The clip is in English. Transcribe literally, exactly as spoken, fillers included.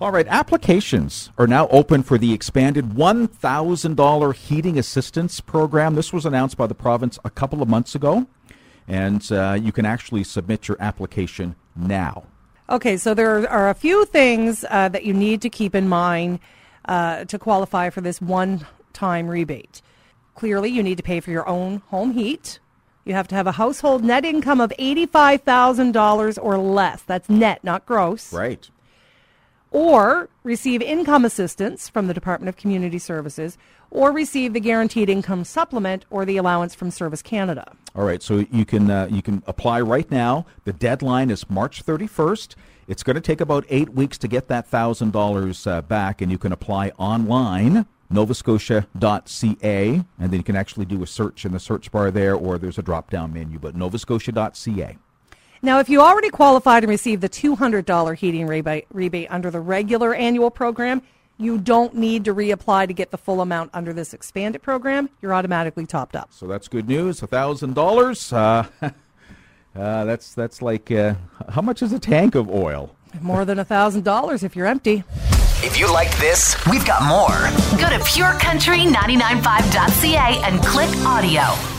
All right, applications are now open for the expanded one thousand dollars heating assistance program. This was announced by the province a couple of months ago, and uh, you can actually submit your application now. Okay, so there are a few things uh, that you need to keep in mind uh, to qualify for this one-time rebate. Clearly, you need to pay for your own home heat. You have to have a household net income of eighty-five thousand dollars or less. That's net, not gross. Right. Or receive income assistance from the Department of Community Services, or receive the Guaranteed Income Supplement or the allowance from Service Canada. All right, so you can uh, you can apply right now. The deadline is March thirty-first. It's going to take about eight weeks to get that one thousand dollars uh, back, and you can apply online, nova scotia dot c a, and then you can actually do a search in the search bar there, or there's a drop-down menu, but nova scotia dot c a. Now, if you already qualified and received the two hundred dollars heating rebate, rebate under the regular annual program, you don't need to reapply to get the full amount under this expanded program. You're automatically topped up. So that's good news. one thousand dollars. Uh, uh, that's that's like, uh, how much is a tank of oil? More than one thousand dollars if you're empty. If you like this, we've got more. Go to pure country nine nine five dot c a and click audio.